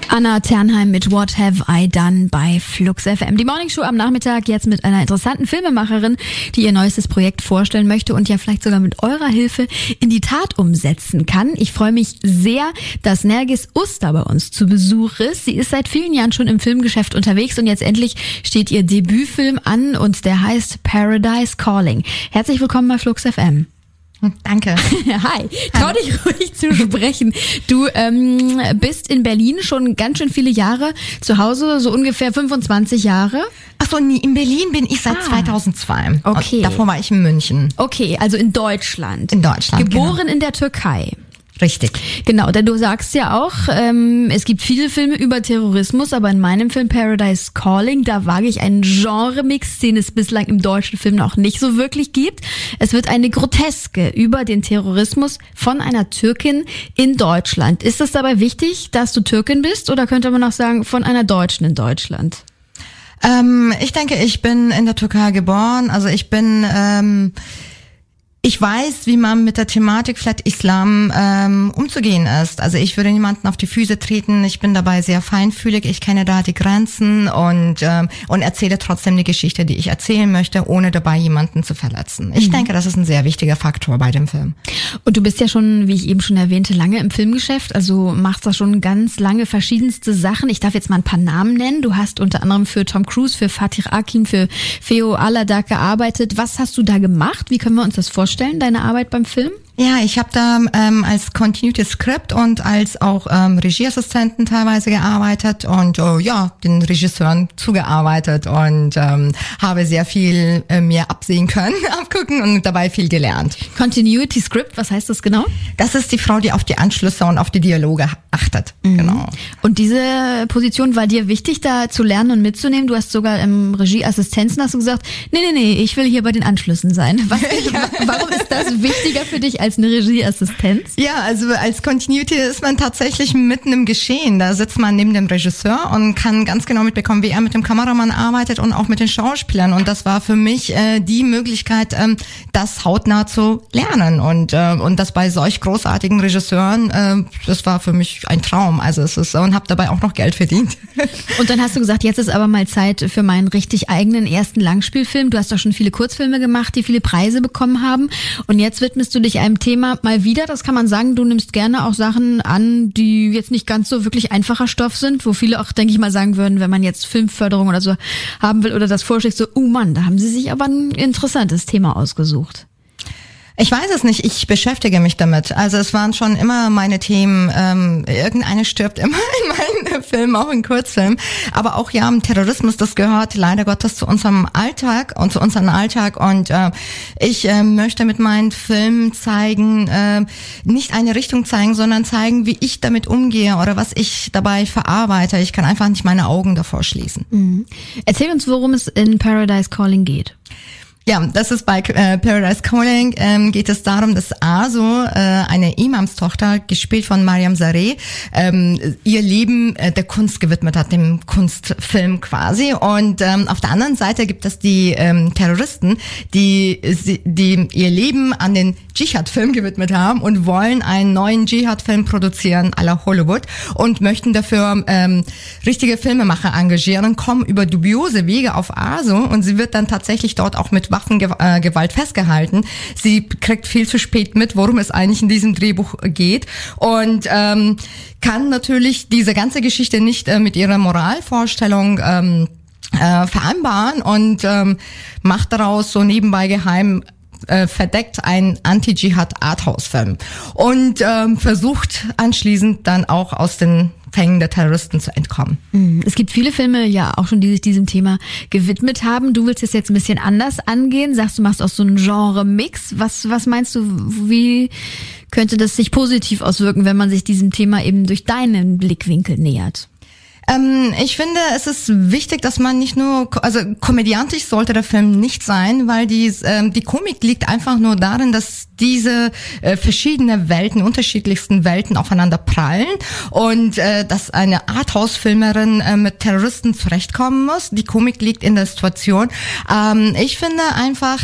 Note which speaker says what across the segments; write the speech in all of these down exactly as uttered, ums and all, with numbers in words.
Speaker 1: Anna Ternheim mit What Have I Done bei Flux F M. Die Morningshow am Nachmittag jetzt mit einer interessanten Filmemacherin, die ihr neuestes Projekt vorstellen möchte und ja vielleicht sogar mit eurer Hilfe in die Tat umsetzen kann. Ich freue mich sehr, dass Nergis Usta bei uns zu Besuch ist. Sie ist seit vielen Jahren schon im Filmgeschäft unterwegs und jetzt endlich steht ihr Debütfilm an und der heißt Paradise Calling. Herzlich willkommen bei Flux F M.
Speaker 2: Danke.
Speaker 1: Hi, trau dich ruhig zu sprechen. Du ähm, bist in Berlin schon ganz schön viele Jahre zu Hause, so ungefähr fünfundzwanzig Jahre.
Speaker 2: Ach so, nee, in Berlin bin ich seit ah. zweitausendzwei.
Speaker 1: Okay.
Speaker 2: Und davor war ich in München.
Speaker 1: Okay, also in Deutschland.
Speaker 2: In Deutschland,
Speaker 1: Geboren
Speaker 2: genau.
Speaker 1: in der Türkei.
Speaker 2: Richtig.
Speaker 1: Genau, denn du sagst ja auch, ähm, es gibt viele Filme über Terrorismus, aber in meinem Film Paradise Calling, da wage ich einen Genre-Mix, den es bislang im deutschen Film noch nicht so wirklich gibt. Es wird eine Groteske über den Terrorismus von einer Türkin in Deutschland. Ist es dabei wichtig, dass du Türkin bist, oder könnte man auch sagen, von einer Deutschen in Deutschland?
Speaker 2: Ähm, ich denke, ich bin in der Türkei geboren, also ich bin... Ähm Ich weiß, wie man mit der Thematik vielleicht Islam ähm, umzugehen ist. Also ich würde niemanden auf die Füße treten. Ich bin dabei sehr feinfühlig. Ich kenne da die Grenzen und ähm, und erzähle trotzdem die Geschichte, die ich erzählen möchte, ohne dabei jemanden zu verletzen. Ich mhm. denke, das ist ein sehr wichtiger Faktor bei dem Film.
Speaker 1: Und du bist ja schon, wie ich eben schon erwähnte, lange im Filmgeschäft. Also machst da schon ganz lange verschiedenste Sachen. Ich darf jetzt mal ein paar Namen nennen. Du hast unter anderem für Tom Cruise, für Fatih Akin, für Feo Aladak gearbeitet. Was hast du da gemacht? Wie können wir uns das vorstellen? Deine Arbeit beim Film?
Speaker 2: Ja, ich habe da ähm, als Continuity Script und als auch ähm, Regieassistenten teilweise gearbeitet und oh, ja, den Regisseuren zugearbeitet und ähm, habe sehr viel äh, mir absehen können, abgucken und dabei viel gelernt.
Speaker 1: Continuity Script, was heißt das genau?
Speaker 2: Das ist die Frau, die auf die Anschlüsse und auf die Dialoge achtet. Mhm. Genau.
Speaker 1: Und diese Position war dir wichtig, da zu lernen und mitzunehmen? Du hast sogar im Regieassistenzen hast du gesagt, nee, nee, nee, ich will hier bei den Anschlüssen sein. Was, ja. Warum ist das wichtiger für dich als eine Regieassistenz?
Speaker 2: Ja, also als Continuity ist man tatsächlich mitten im Geschehen. Da sitzt man neben dem Regisseur und kann ganz genau mitbekommen, wie er mit dem Kameramann arbeitet und auch mit den Schauspielern. Und das war für mich äh, die Möglichkeit, ähm, das hautnah zu lernen. Und äh, und das bei solch großartigen Regisseuren, äh, das war für mich ein Traum. Also es ist und habe dabei auch noch Geld verdient.
Speaker 1: Und dann hast du gesagt, jetzt ist aber mal Zeit für meinen richtig eigenen ersten Langspielfilm. Du hast doch schon viele Kurzfilme gemacht, die viele Preise bekommen haben. Und jetzt widmest du dich einem Thema mal wieder. Das kann man sagen, du nimmst gerne auch Sachen an, die jetzt nicht ganz so wirklich einfacher Stoff sind, wo viele auch, denke ich mal, sagen würden, wenn man jetzt Filmförderung oder so haben will oder das vorschlägt, so, oh Mann, da haben sie sich aber ein interessantes Thema ausgesucht.
Speaker 2: Ich weiß es nicht, ich beschäftige mich damit. Also es waren schon immer meine Themen, ähm, irgendeine stirbt immer in meinen Filmen, auch in Kurzfilmen. Aber auch ja, Terrorismus, das gehört leider Gottes zu unserem Alltag und zu unserem Alltag. Und äh, ich äh, möchte mit meinen Filmen zeigen, äh, nicht eine Richtung zeigen, sondern zeigen, wie ich damit umgehe oder was ich dabei verarbeite. Ich kann einfach nicht meine Augen davor schließen.
Speaker 1: Mhm. Erzähl uns, worum es in Paradise Calling geht.
Speaker 2: Ja, das ist bei äh, Paradise Calling, ähm, geht es darum, dass Aso, äh, eine Imamstochter, gespielt von Mariam Sareh, ähm, ihr Leben äh, der Kunst gewidmet hat, dem Kunstfilm quasi. Und ähm, auf der anderen Seite gibt es die ähm, Terroristen, die, die ihr Leben an den Dschihad-Film gewidmet haben und wollen einen neuen Dschihad-Film produzieren à la Hollywood und möchten dafür ähm, richtige Filmemacher engagieren, kommen über dubiose Wege auf Aso und sie wird dann tatsächlich dort auch mit Waffengewalt festgehalten. Sie kriegt viel zu spät mit, worum es eigentlich in diesem Drehbuch geht und ähm, kann natürlich diese ganze Geschichte nicht äh, mit ihrer Moralvorstellung ähm, äh, vereinbaren und ähm, macht daraus so nebenbei geheim äh, verdeckt einen Anti-Dschihad-Arthouse-Film und ähm, versucht anschließend dann auch aus den Fängen der Terroristen zu entkommen.
Speaker 1: Es gibt viele Filme ja auch schon, die sich diesem Thema gewidmet haben. Du willst es jetzt ein bisschen anders angehen. Sagst, du machst auch so einen Genre-Mix. Was, was meinst du, wie könnte das sich positiv auswirken, wenn man sich diesem Thema eben durch deinen Blickwinkel nähert?
Speaker 2: Ähm, ich finde, es ist wichtig, dass man nicht nur, also komödiantisch sollte der Film nicht sein, weil die, ähm, die Komik liegt einfach nur darin, dass diese äh, verschiedene Welten, unterschiedlichsten Welten aufeinander prallen und äh, dass eine Arthouse-Filmerin äh, mit Terroristen zurechtkommen muss. Die Komik liegt in der Situation. Ähm, ich finde einfach,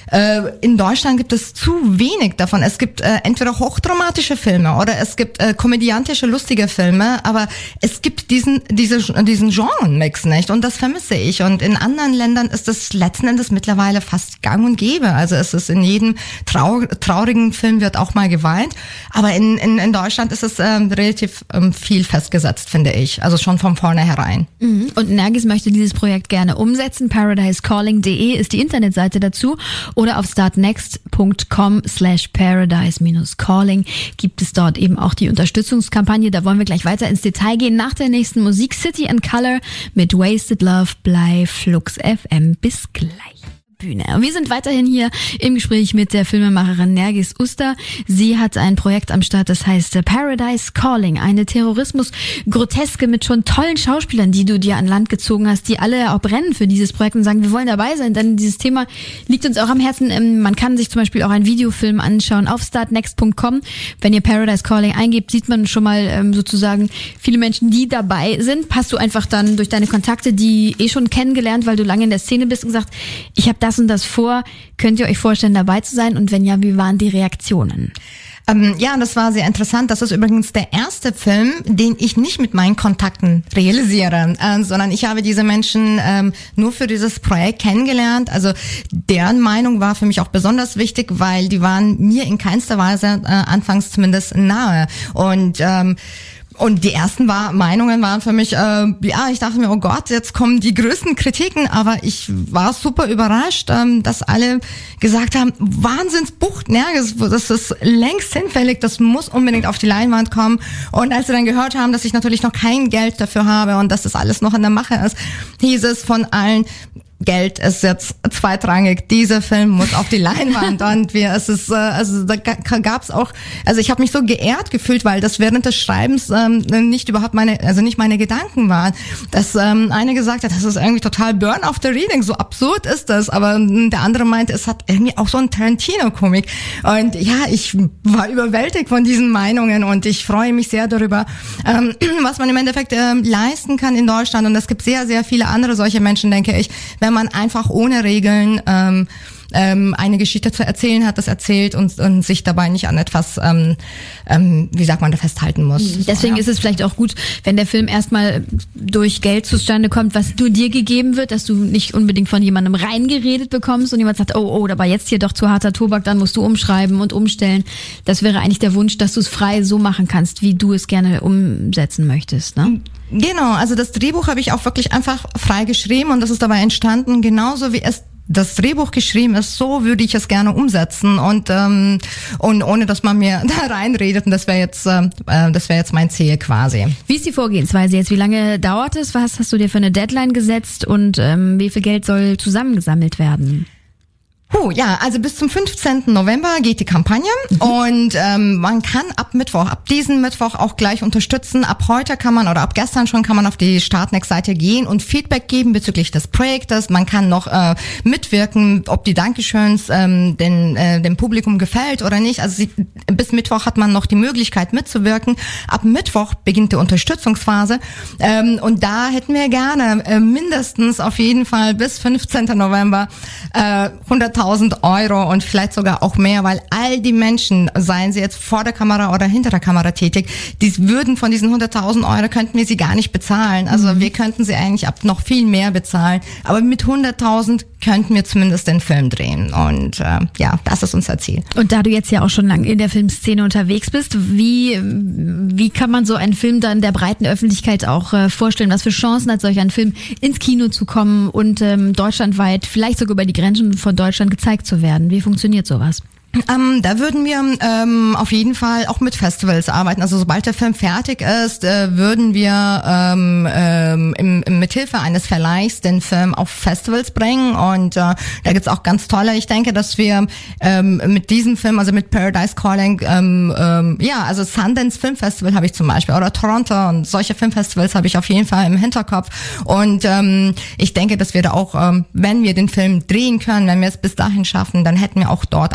Speaker 2: äh, in Deutschland gibt es zu wenig davon. Es gibt äh, entweder hochdramatische Filme oder es gibt äh, komödiantische, lustige Filme, aber es gibt diesen diese, diesen Genrenmix nicht und das vermisse ich. Und in anderen Ländern ist es letzten Endes mittlerweile fast gang und gäbe. Also es ist in jedem trau traurigen Film wird auch mal geweint, aber in, in, in Deutschland ist es ähm, relativ ähm, viel festgesetzt, finde ich. Also schon von vornherein.
Speaker 1: Mhm. Und Nergis möchte dieses Projekt gerne umsetzen. paradise calling punkt de ist die Internetseite dazu oder auf startnext punkt com slash paradise calling gibt es dort eben auch die Unterstützungskampagne. Da wollen wir gleich weiter ins Detail gehen. Nach der nächsten Musik City and Color mit Wasted Love bei Flux F M. Bis gleich. Bühne. Und wir sind weiterhin hier im Gespräch mit der Filmemacherin Nergis Uster. Sie hat ein Projekt am Start, das heißt Paradise Calling, eine Terrorismus-Groteske mit schon tollen Schauspielern, die du dir an Land gezogen hast, die alle auch brennen für dieses Projekt und sagen, wir wollen dabei sein, denn dieses Thema liegt uns auch am Herzen. Man kann sich zum Beispiel auch einen Videofilm anschauen auf startnext punkt com. Wenn ihr Paradise Calling eingebt, sieht man schon mal sozusagen viele Menschen, die dabei sind. Hast du einfach dann durch deine Kontakte die eh schon kennengelernt, weil du lange in der Szene bist und gesagt, ich habe das und das vor. Könnt ihr euch vorstellen, dabei zu sein? Und wenn ja, wie waren die Reaktionen?
Speaker 2: Ähm, ja, das war sehr interessant. Das ist übrigens der erste Film, den ich nicht mit meinen Kontakten realisiere, äh, sondern ich habe diese Menschen ähm, nur für dieses Projekt kennengelernt. Also deren Meinung war für mich auch besonders wichtig, weil die waren mir in keinster Weise, äh, anfangs zumindest, nahe. Und ähm, Und die ersten war, Meinungen waren für mich, äh, ja, ich dachte mir, oh Gott, jetzt kommen die größten Kritiken, aber ich war super überrascht, ähm, dass alle gesagt haben, Wahnsinnsbuch, Nergis, das ist längst hinfällig, das muss unbedingt auf die Leinwand kommen. Und als sie dann gehört haben, dass ich natürlich noch kein Geld dafür habe und dass das alles noch in der Mache ist, hieß es von allen, Geld ist jetzt zweitrangig. Dieser Film muss auf die Leinwand und wir, es ist, äh, also da gab's auch, also ich habe mich so geehrt gefühlt, weil das während des Schreibens ähm, nicht überhaupt meine, also nicht meine Gedanken waren. Dass ähm, eine gesagt hat, das ist irgendwie total Burn after Reading, so absurd ist das, aber der andere meinte, es hat irgendwie auch so ein Tarantino-Komik. Und ja, ich war überwältigt von diesen Meinungen und ich freue mich sehr darüber, ähm, was man im Endeffekt ähm, leisten kann in Deutschland. Und es gibt sehr, sehr viele andere solche Menschen, denke ich, wenn man einfach ohne Regeln ähm, ähm, eine Geschichte zu erzählen hat, das erzählt und, und sich dabei nicht an etwas, ähm, ähm, wie sagt man, da festhalten muss.
Speaker 1: Deswegen
Speaker 2: so, ja.
Speaker 1: ist es vielleicht auch gut, wenn der Film erstmal durch Geld zustande kommt, was nur dir gegeben wird, dass du nicht unbedingt von jemandem reingeredet bekommst und jemand sagt, oh, oh, aber jetzt hier doch zu harter Tobak, dann musst du umschreiben und umstellen. Das wäre eigentlich der Wunsch, dass du es frei so machen kannst, wie du es gerne umsetzen möchtest, ne?
Speaker 2: Genau, also das Drehbuch habe ich auch wirklich einfach frei geschrieben und das ist dabei entstanden, genauso wie es das Drehbuch geschrieben ist, so würde ich es gerne umsetzen und ähm, und ohne dass man mir da reinredet und das wäre jetzt äh, das wäre jetzt mein Ziel quasi.
Speaker 1: Wie ist die Vorgehensweise jetzt? Wie lange dauert es? Was hast du dir für eine Deadline gesetzt und ähm, wie viel Geld soll zusammengesammelt werden?
Speaker 2: Puh, ja, also bis zum fünfzehnten November geht die Kampagne mhm. und ähm, man kann ab Mittwoch, ab diesen Mittwoch auch gleich unterstützen. Ab heute kann man oder ab gestern schon kann man auf die Startnext-Seite gehen und Feedback geben bezüglich des Projektes. Man kann noch äh, mitwirken, ob die Dankeschöns ähm, den, äh, dem Publikum gefällt oder nicht. Also sie, bis Mittwoch hat man noch die Möglichkeit mitzuwirken. Ab Mittwoch beginnt die Unterstützungsphase ähm, und da hätten wir gerne äh, mindestens auf jeden Fall bis fünfzehnten November äh, hunderttausend Euro und vielleicht sogar auch mehr, weil all die Menschen, seien sie jetzt vor der Kamera oder hinter der Kamera tätig, die würden von diesen hunderttausend Euro, könnten wir sie gar nicht bezahlen. Also mhm. wir könnten sie eigentlich ab noch viel mehr bezahlen. Aber mit hunderttausend könnten wir zumindest den Film drehen. Und äh, ja, das ist unser Ziel.
Speaker 1: Und da du jetzt ja auch schon lange in der Filmszene unterwegs bist, wie wie kann man so einen Film dann der breiten Öffentlichkeit auch äh, vorstellen? Was für Chancen hat solch ein Film ins Kino zu kommen und ähm, deutschlandweit, vielleicht sogar über die Grenzen von Deutschland gezeigt zu werden? Wie funktioniert sowas?
Speaker 2: Ähm, da würden wir ähm, auf jeden Fall auch mit Festivals arbeiten. Also sobald der Film fertig ist, äh, würden wir ähm, ähm, im, im, mithilfe eines Verleihs den Film auf Festivals bringen. Und äh, da gibt's auch ganz tolle. Ich denke, dass wir ähm, mit diesem Film, also mit Paradise Calling, ähm, ähm, ja, also Sundance Film Festival habe ich zum Beispiel oder Toronto und solche Filmfestivals habe ich auf jeden Fall im Hinterkopf. Und ähm, ich denke, dass wir da auch, ähm, wenn wir den Film drehen können, wenn wir es bis dahin schaffen, dann hätten wir auch dort eine Chance,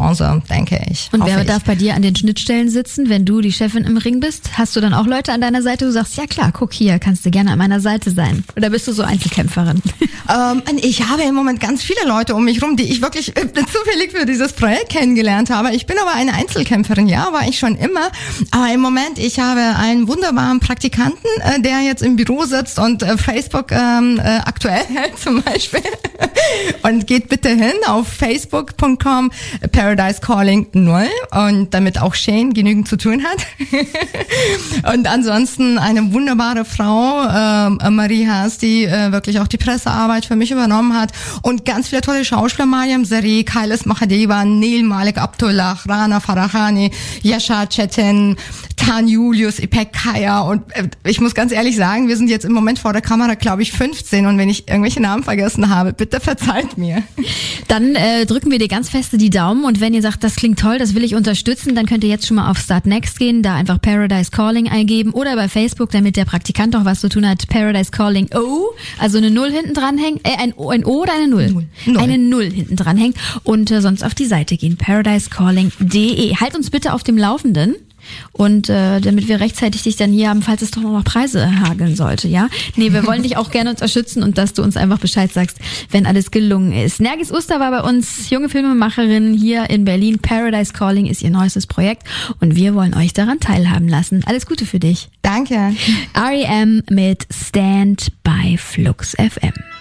Speaker 2: genauso, denke ich.
Speaker 1: Und wer
Speaker 2: ich.
Speaker 1: darf bei dir an den Schnittstellen sitzen, wenn du die Chefin im Ring bist? Hast du dann auch Leute an deiner Seite, du sagst, ja klar, guck hier, kannst du gerne an meiner Seite sein? Oder bist du so Einzelkämpferin?
Speaker 2: Ähm, ich habe im Moment ganz viele Leute um mich rum, die ich wirklich äh, zufällig für dieses Projekt kennengelernt habe. Ich bin aber eine Einzelkämpferin, ja, war ich schon immer. Aber im Moment, ich habe einen wunderbaren Praktikanten, äh, der jetzt im Büro sitzt und äh, Facebook ähm, äh, aktuell hält zum Beispiel. Und geht bitte hin auf facebook punkt com Paradise Calling null und damit auch Shane genügend zu tun hat. Und ansonsten eine wunderbare Frau, äh, Marie Haas, die äh, wirklich auch die Pressearbeit für mich übernommen hat und ganz viele tolle Schauspieler, Mariam Zareh, Kailas Mahadeva, Neil Malik Abdullah, Rana Farahani, Yasha Chetin, Tan Julius, Ipek Kaya und äh, ich muss ganz ehrlich sagen, wir sind jetzt im Moment vor der Kamera, glaube ich, fünfzehn und wenn ich irgendwelche Namen vergessen habe, bitte verzeiht mir.
Speaker 1: Dann äh, drücken wir dir ganz feste die Daumen und wenn ihr sagt, das klingt toll, das will ich unterstützen, dann könnt ihr jetzt schon mal auf Start Next gehen, da einfach Paradise Calling eingeben oder bei Facebook, damit der Praktikant auch was zu tun hat, Paradise Calling O, also eine Null hinten dran hängt, äh, ein O, ein O oder eine Null?
Speaker 2: Null. Null.
Speaker 1: Eine Null hinten dran hängt und äh, sonst auf die Seite gehen, paradise calling punkt de. Halt uns bitte auf dem Laufenden. Und äh, damit wir rechtzeitig dich dann hier haben, falls es doch noch Preise hageln sollte, ja? Nee, wir wollen dich auch gerne unterstützen und dass du uns einfach Bescheid sagst, wenn alles gelungen ist. Nergis Uster war bei uns, junge Filmemacherin hier in Berlin. Paradise Calling ist ihr neuestes Projekt und wir wollen euch daran teilhaben lassen. Alles Gute für dich.
Speaker 2: Danke.
Speaker 1: R E M mit Stand bei Flux F M.